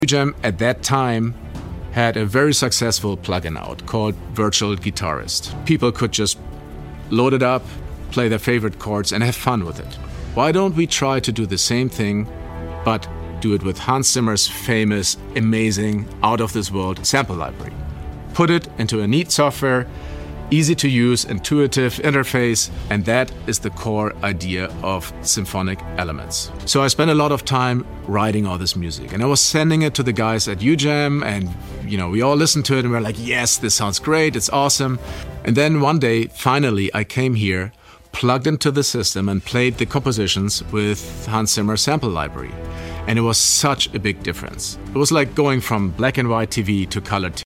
UJAM at that time had a very successful plugin out called Virtual Guitarist. People could just load it up, play their favorite chords, and have fun with it. Why don't we try to do the same thing, but do it with Hans Zimmer's famous, amazing, out-of-this-world sample library? Put it into a neat software, easy to use, intuitive interface, and that is the core idea of Symphonic Elements. So I spent a lot of time writing all this music, and I was sending it to the guys at UJAM, and we all listened to it and we're like, yes, this sounds great, it's awesome. And then one day, finally, I came here, plugged into the system and played the compositions with Hans Zimmer's sample library. And it was such a big difference. It was like going from black and white TV to color TV.